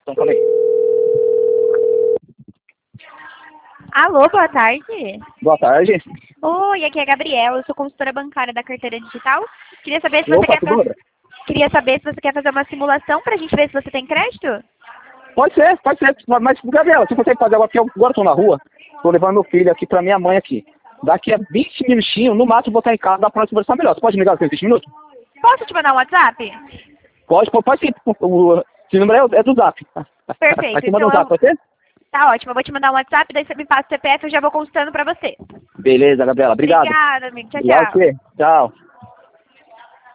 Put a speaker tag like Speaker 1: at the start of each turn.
Speaker 1: Então, calma aí.
Speaker 2: Alô, boa tarde.
Speaker 1: Boa tarde.
Speaker 2: Oi, aqui é a Gabriela, eu sou consultora bancária da carteira digital. Queria saber se você
Speaker 1: Opa,
Speaker 2: quer
Speaker 1: tudo bem?
Speaker 2: Queria saber se você quer fazer uma simulação pra gente ver se você tem crédito?
Speaker 1: Pode ser. Mas, Gabriela, você consegue fazer agora, porque eu agora estou na rua, estou levando meu filho aqui pra minha mãe aqui. Daqui a 20 minutinhos, no máximo, vou estar em casa, dá pra nós conversar melhor. Você pode me ligar daqui a 20 minutos?
Speaker 2: Posso te mandar um WhatsApp?
Speaker 1: Pode sim. Esse número é do Zap.
Speaker 2: Perfeito,
Speaker 1: Aqui manda
Speaker 2: então
Speaker 1: um Zap, pode ser?
Speaker 2: tá ótimo, eu vou te mandar um WhatsApp, daí você me passa o CPF e eu já vou consultando pra você.
Speaker 1: Beleza, Gabriela. Obrigado.
Speaker 2: Obrigada, amigo. Tchau,
Speaker 1: Obrigado a
Speaker 2: tchau.
Speaker 1: você. Tchau.